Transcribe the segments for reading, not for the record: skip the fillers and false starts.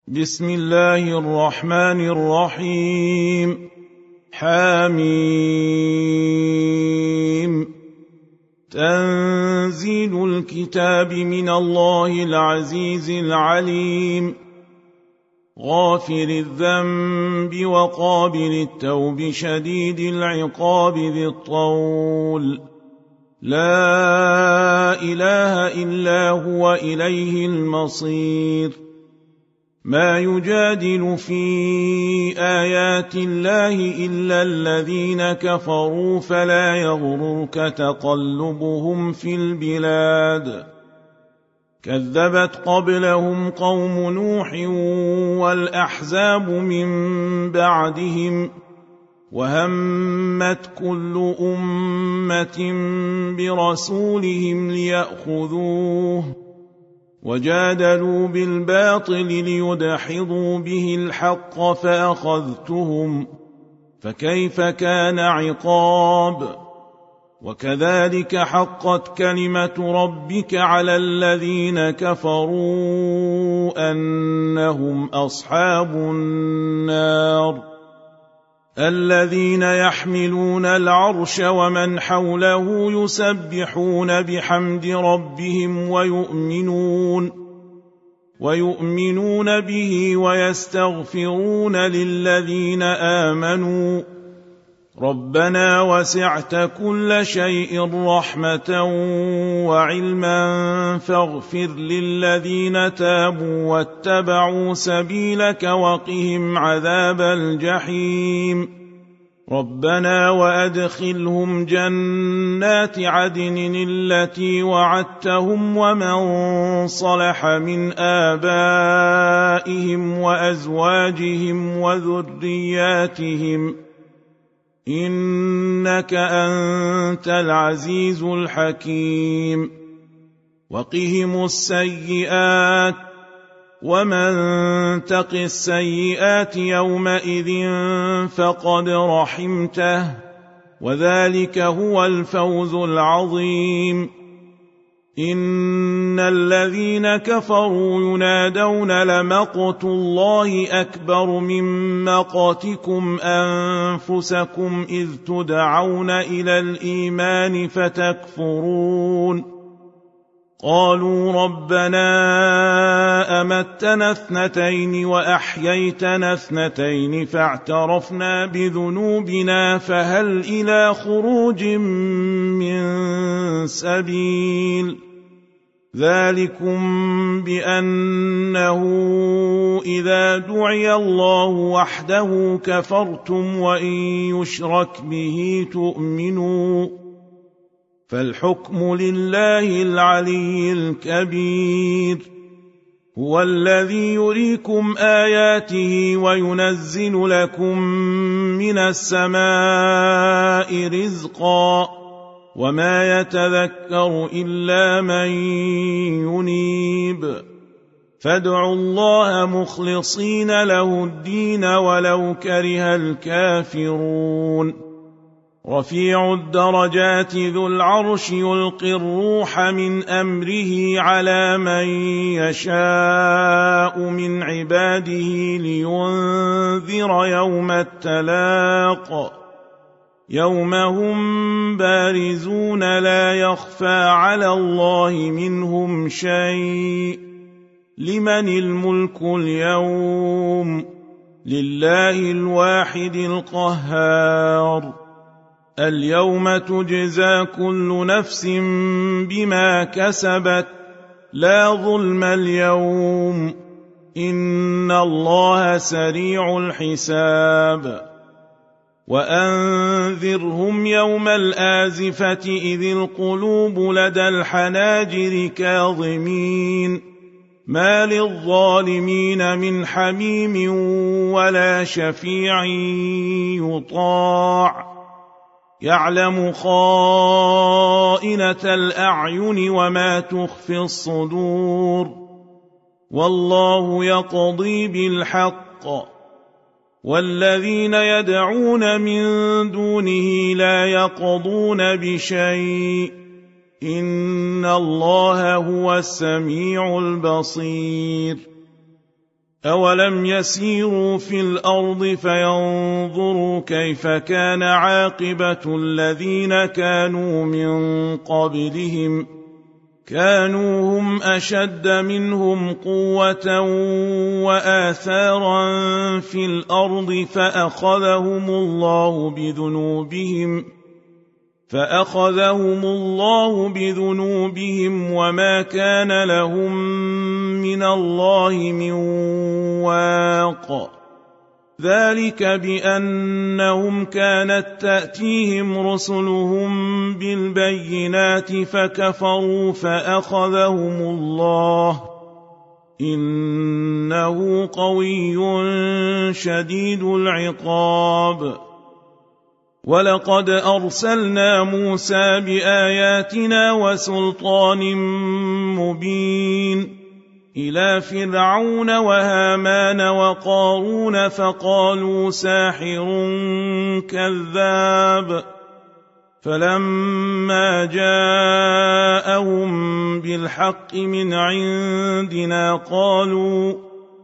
بسم الله الرحمن الرحيم. حميم. تنزيل الكتاب من الله العزيز العليم، غافر الذنب وقابل التوب شديد العقاب ذي الطول، لا إله إلا هو إليه المصير. ما يجادل في آيات الله إلا الذين كفروا، فلا يغررك تقلبهم في البلاد. كذبت قبلهم قوم نوح والأحزاب من بعدهم، وهمت كل أمة برسولهم ليأخذوه، وجادلوا بالباطل ليدحضوا به الحق فأخذتهم، فكيف كان عقاب. وكذلك حقت كلمة ربك على الذين كفروا أنهم أصحاب النار. الذين يحملون العرش ومن حوله يسبحون بحمد ربهم ويؤمنون به ويستغفرون للذين آمنوا ربنا وسعت كل شيء رحمة وعلما فاغفر للذين تابوا واتبعوا سبيلك وقهم عذاب الجحيم. ربنا وأدخلهم جنات عدن التي وعدتهم ومن صلح من آبائهم وأزواجهم وذرياتهم إنك أنت العزيز الحكيم. وقهم السيئات، ومن تق السيئات يومئذ فقد رحمته، وذلك هو الفوز العظيم. إن الذين كفروا ينادون لمقت الله أكبر من مقتكم أنفسكم إذ تدعون إلى الإيمان فتكفرون. قالوا ربنا أمتنا اثنتين وأحييتنا اثنتين فاعترفنا بذنوبنا فهل إلى خروج من سبيل. ذلكم بأنه إذا دعي الله وحده كفرتم وإن يشرك به تؤمنوا، فالحكم لله العلي الكبير. هو الذي يريكم آياته وينزل لكم من السماء رزقا، وما يتذكر إلا من ينيب. فادعوا الله مخلصين له الدين ولو كره الكافرون. رفيع الدرجات ذو العرش يلقي الروح من أمره على من يشاء من عباده لينذر يوم التلاق، يوم هم بارزون لا يخفى على الله منهم شيء. لمن الملك اليوم؟ لله الواحد القهار. اليوم تجزى كل نفس بما كسبت، لا ظلم اليوم، إن الله سريع الحساب. وأنذرهم يوم الآزفة إذ القلوب لدى الحناجر كاظمين، ما للظالمين من حميم ولا شفيع يطاع. يعلم خائنة الأعين وما تخفي الصدور، والله يقضي بالحق، والذين يدعون من دونه لا يقضون بشيء، إن الله هو السميع البصير. أولم يسيروا في الأرض فينظروا كيف كان عاقبة الذين كانوا من قبلهم كانوا هم أشد منهم قوة وآثارا في الأرض فأخذهم الله بذنوبهم وما كان لهم من الله من واق ذلك بأنهم كانت تأتيهم رسلهم بالبينات فكفروا فأخذهم الله إنه قوي شديد العقاب ولقد أرسلنا موسى بآياتنا وسلطان مبين إلى فرعون وهامان وقارون فقالوا ساحر كذاب فلما جاءهم بالحق من عندنا قالوا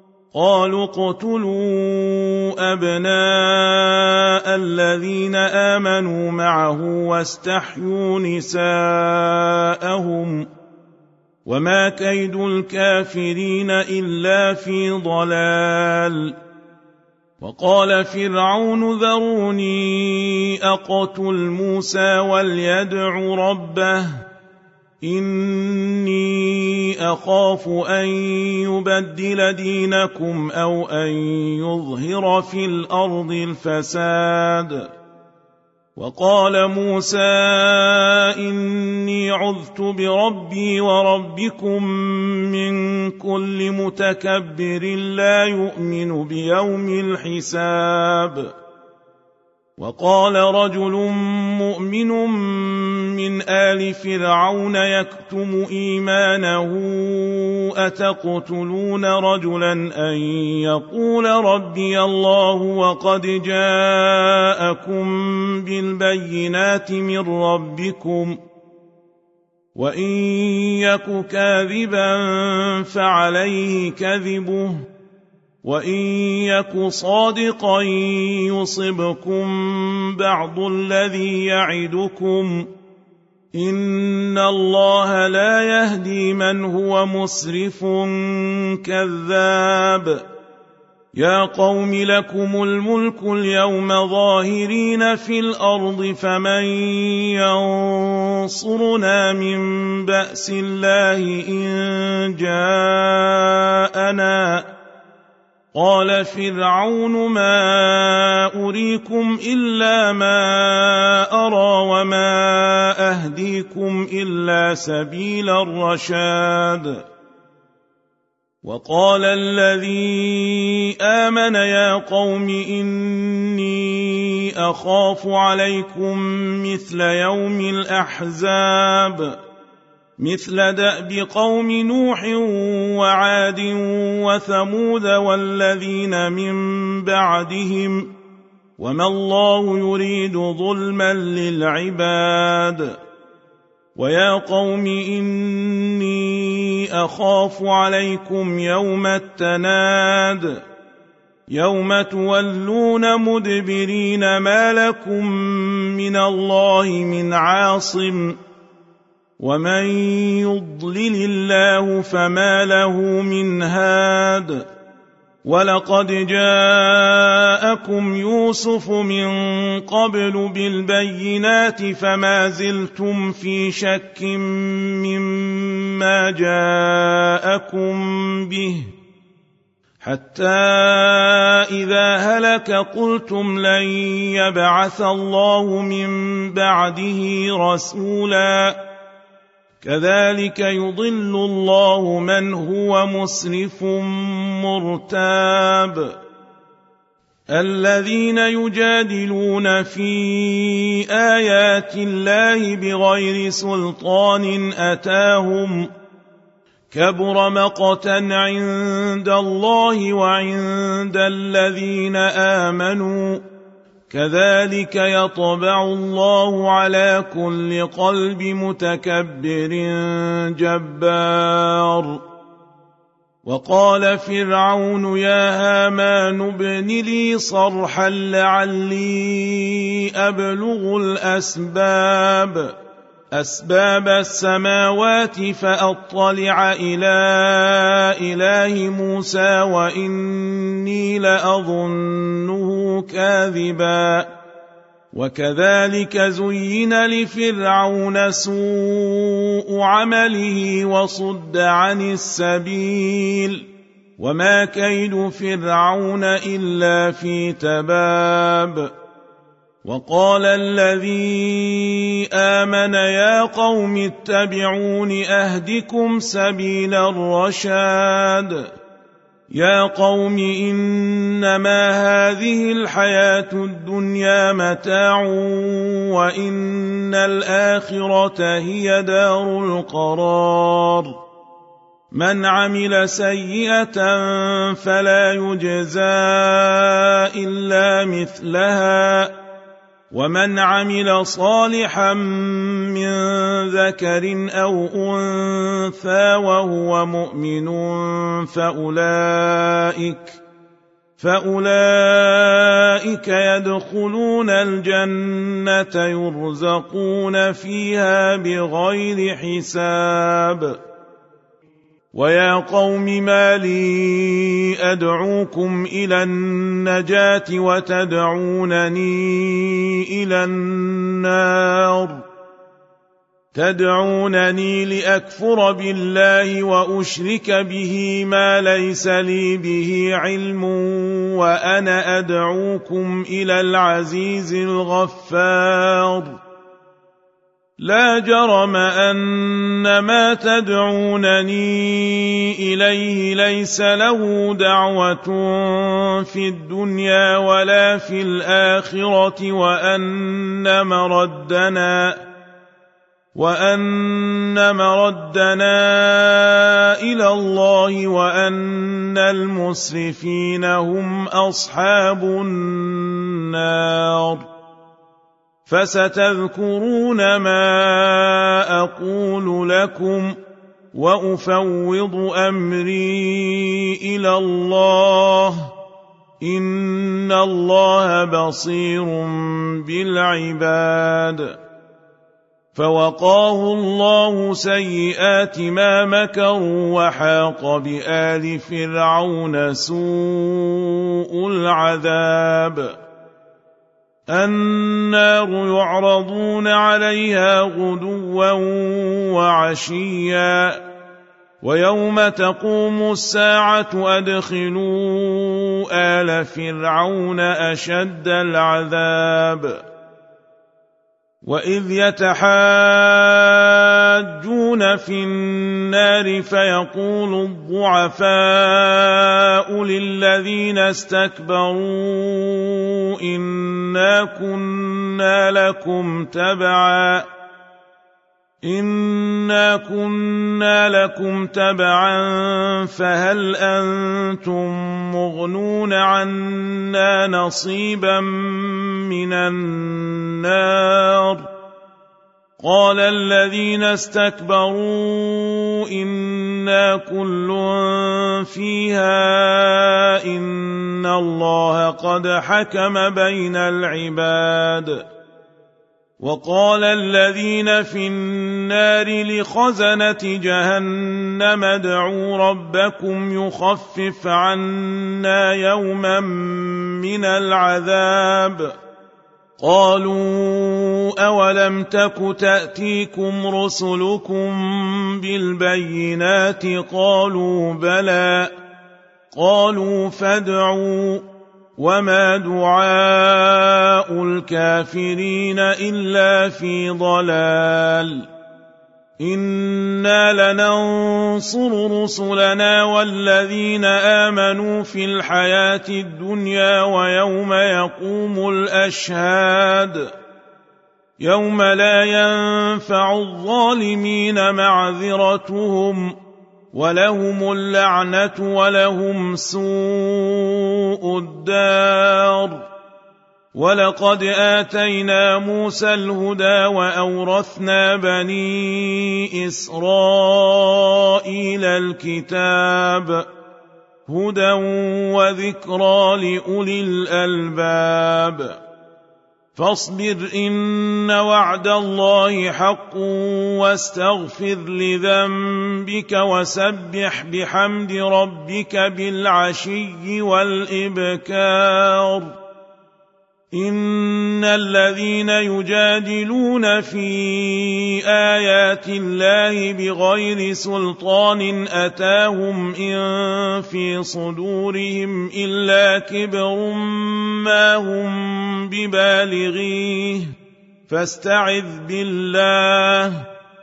اقتلوا أبناء الذين آمنوا معه واستحيوا نساءهم وما كيد الكافرين إلا في ضلال وقال فرعون ذروني أقتل موسى وليدع ربه إني أخاف أن يبدل دينكم أو أن يظهر في الأرض الفساد وقال موسى إني عذت بربي وربكم من كل متكبر لا يؤمن بيوم الحساب وقال رجل مؤمن من آل فرعون يكتم إيمانه أتقتلون رجلا أن يقول ربي الله وقد جاءكم بالبينات من ربكم وإن يك كاذبا فعليه كذبه وإن يك صادقا يصبكم بعض الذي يعدكم إن الله لا يهدي من هو مسرف كذاب يا قوم لكم الملك اليوم ظاهرين في الأرض فمن ينصرنا من بأس الله إن جاءنا قال فرعون ما أريكم إلا ما أرى وما أهديكم إلا سبيل الرشاد وقال الذي آمن يا قوم إني أخاف عليكم مثل يوم الأحزاب مثل دأب قوم نوح وعاد وثمود والذين من بعدهم وما الله يريد ظلما للعباد ويا قوم إني أخاف عليكم يوم التناد يوم تولون مدبرين ما لكم من الله من عاصم ومن يضلل الله فما له من هاد ولقد جاءكم يوسف من قبل بالبينات فما زلتم في شك مما جاءكم به حتى إذا هلك قلتم لن يبعث الله من بعده رسولا كذلك يضل الله من هو مسرف مرتاب الذين يجادلون في آيات الله بغير سلطان أتاهم كبر مقتا عند الله وعند الذين آمنوا كذلك يطبع الله على كل قلب متكبر جبار وقال فرعون يا هامان ابن لي صرحا لعلي أبلغ أسباب السماوات فأطلع إلى إله موسى وإني لأظنه كاذبا وكذلك زين لفرعون سوء عمله وصد عن السبيل وما كيد فرعون إلا في تباب وقال الذي آمن يا قوم اتبعون أهدكم سبيل الرشاد يا قوم إنما هذه الحياة الدنيا متاع وإن الآخرة هي دار القرار من عمل سيئة فلا يجزى إلا مثلها ومن عمل صالحا من ذكر أو أنثى وهو مؤمن فأولئك يدخلون الجنة يرزقون فيها بغير حساب ويا قوم ما لي أدعوكم إلى النجاة وتدعونني إلى النار تدعونني لأكفر بالله وأشرك به ما ليس لي به علم وأنا أدعوكم إلى العزيز الغفار لا جرم أن ما تدعونني إليه ليس له دعوة في الدنيا ولا في الآخرة وأن مردنا إلى الله وأن المسرفين هم أصحاب النار فستذكرون ما أقول لكم وأفوض أمري إلى الله إن الله بصير بالعباد فوقاه الله سيئات ما مكروا وحاق بآل فرعون سوء العذاب النار يعرضون عليها غدوا وعشيا ويوم تقوم الساعة أدخلوا آل فرعون أشد العذاب وإذ يتحاجون في النار فيقول الضعفاء للذين استكبروا إنا كنا لكم تبعا فهل أنتم مغنون عنا نصيبا من النار قال الذين استكبروا إنا كل فيها إن الله قد حكم بين العباد وقال الذين في النار لخزنة جهنم ادعوا ربكم يخفف عنا يوما من العذاب قالوا أولم تك تأتيكم رسلكم بالبينات قالوا بلى قالوا فادعوا وما دعاء الكافرين إلا في ضلال إنا لننصر رسلنا والذين آمنوا في الحياة الدنيا ويوم يقوم الأشهاد يوم لا ينفع الظالمين معذرتهم ولهم اللعنة ولهم سوء الدار ولقد آتينا موسى الهدى وأورثنا بني إسرائيل الكتاب هدى وذكرى لأولي الألباب فاصبر إن وعد الله حق واستغفر لذنبك وسبح بحمد ربك بالعشي والإبكار إن الذين يجادلون في آيات الله بغير سلطان أتاهم إن في صدورهم إلا كبر ما هم ببالغيه فاستعذ بالله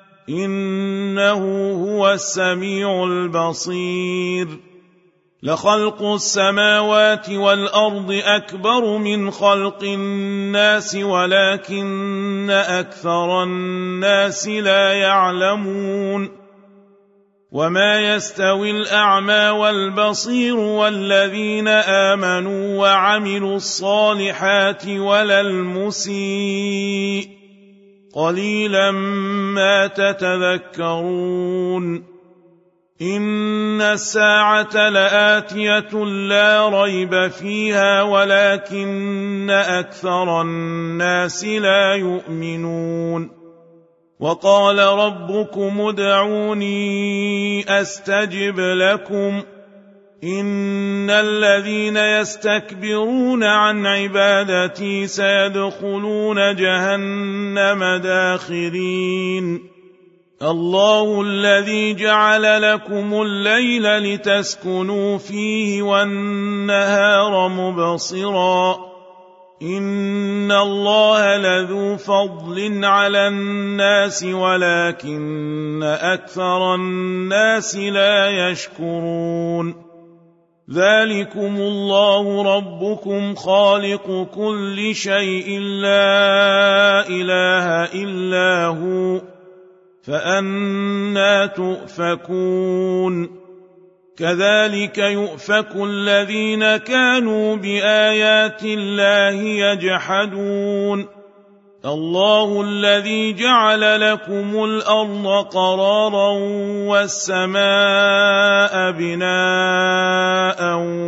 إنه هو السميع البصير لخلق السماوات والأرض أكبر من خلق الناس ولكن أكثر الناس لا يعلمون وما يستوي الأعمى والبصير والذين آمنوا وعملوا الصالحات ولا المسيء قليلا ما تتذكرون إن الساعة لآتية لا ريب فيها ولكن أكثر الناس لا يؤمنون وقال ربكم ادعوني أستجب لكم إن الذين يستكبرون عن عبادتي سيدخلون جهنم داخرين الله الذي جعل لكم الليل لتسكنوا فيه والنهار مبصرا إن الله لذو فضل على الناس ولكن أكثر الناس لا يشكرون ذلكم الله ربكم خالق كل شيء لا إله إلا هو فأنى تؤفكون كذلك يؤفك الذين كانوا بآيات الله يجحدون الله الذي جعل لكم الأرض قرارا والسماء بناء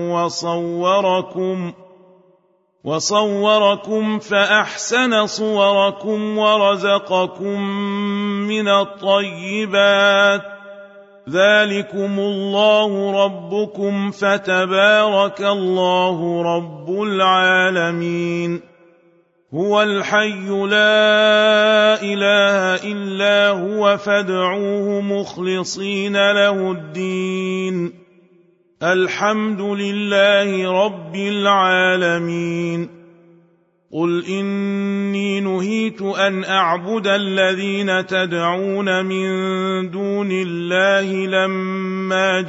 وصوركم فأحسن صوركم ورزقكم من الطيبات ذلكم الله ربكم فتبارك الله رب العالمين هو الحي لا إله إلا هو فادعوه مخلصين له الدين الحمد لله رب العالمين قل إني نهيت أن أعبد الذين تدعون من دون الله لما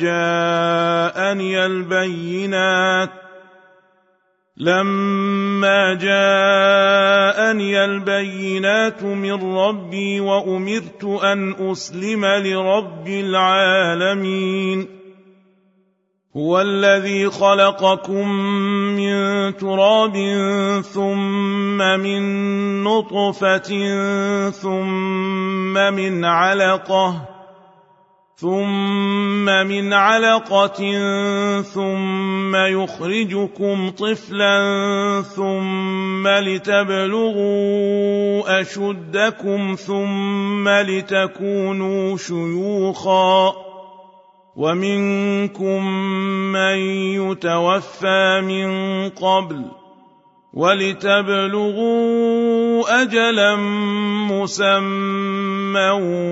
جاءني البينات من ربي وأمرت أن أسلم لرب العالمين هو الذي خلقكم من تراب ثم من نطفة ثم من علقة ثم يخرجكم طفلا ثم لتبلغوا أشدكم ثم لتكونوا شيوخا ومنكم من يتوفى من قبل ولتبلغوا أجلا مسمى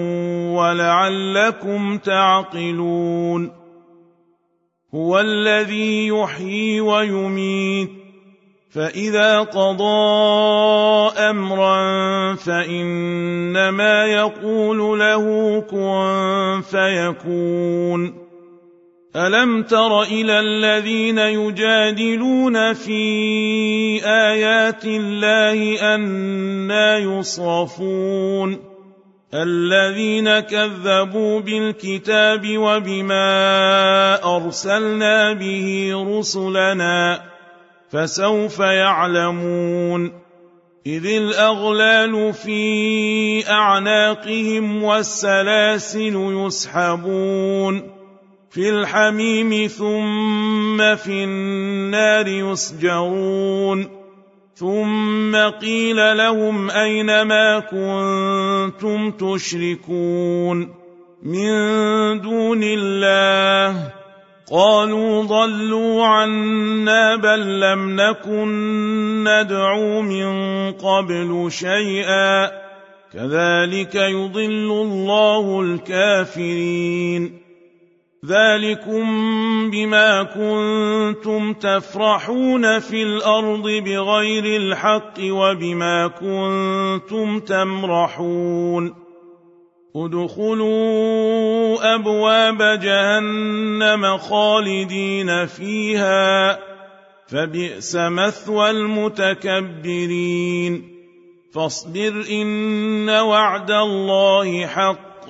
ولعلكم تعقلون هو الذي يحيي ويميت فإذا قضى أمرا فإنما يقول له كن فيكون ألم تر إلى الذين يجادلون في آيات الله أنى يصرفون الذين كذبوا بالكتاب وبما أرسلنا به رسلنا فسوف يعلمون إذ الأغلال في أعناقهم والسلاسل يسحبون في الحميم ثم في النار يسجرون ثم قيل لهم أين ما كنتم تشركون من دون الله قالوا ضلوا عنا بل لم نكن ندعو من قبل شيئا كذلك يضل الله الكافرين ذلكم بما كنتم تفرحون في الأرض بغير الحق وبما كنتم تمرحون ادخلوا أبواب جهنم خالدين فيها فبئس مثوى المتكبرين فاصبر إن وعد الله حق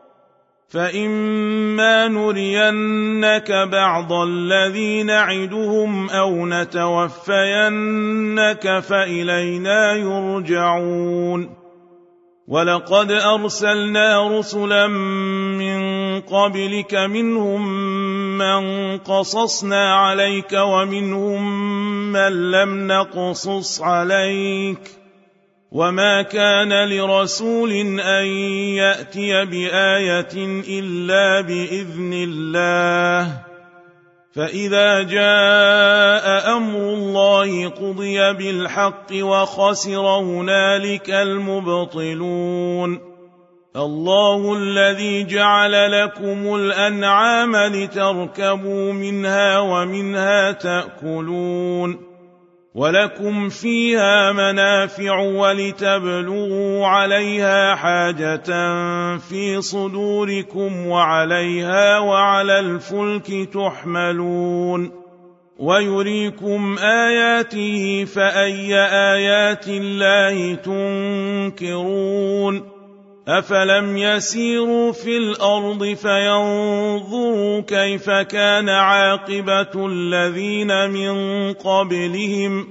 فإما نرينك بعض الذي نعدهم أو نتوفينك فإلينا يرجعون ولقد أرسلنا رسلا من قبلك منهم من قصصنا عليك ومنهم من لم نقصص عليك وما كان لرسول أن يأتي بآية إلا بإذن الله فإذا جاء أمر الله قضي بالحق وخسر هنالك المبطلون الله الذي جعل لكم الأنعام لتركبوا منها ومنها تأكلون ولكم فيها منافع ولتبلغوا عليها حاجة في صدوركم وعليها وعلى الفلك تحملون ويريكم آياته فأي آيات الله تنكرون أفلم يسيروا في الأرض فينظروا كيف كان عاقبة الذين من قبلهم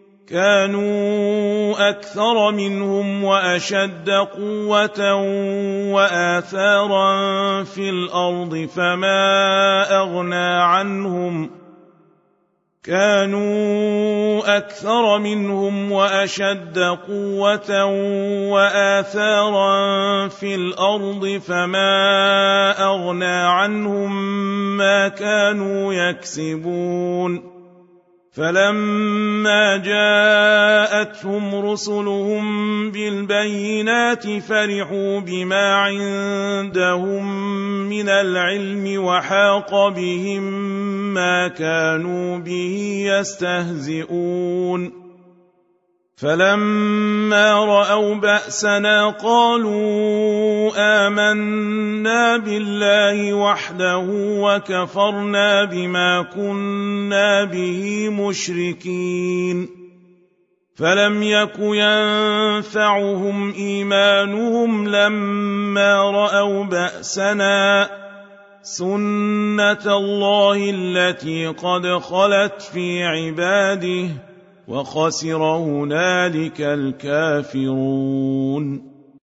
كانوا أكثر منهم وأشد قوة وآثارا في الأرض فما أغنى عنهم ما كانوا يكسبون فلما جاءتهم رسلهم بالبينات فرحوا بما عندهم من العلم وحاق بهم ما كانوا به يستهزئون فلما رأوا بأسنا قالوا آمنا بالله وحده وكفرنا بما كنا به مشركين فلم يك ينفعهم إيمانهم لما رأوا بأسنا سنة الله التي قد خلت في عباده وخسر هنالك الكافرون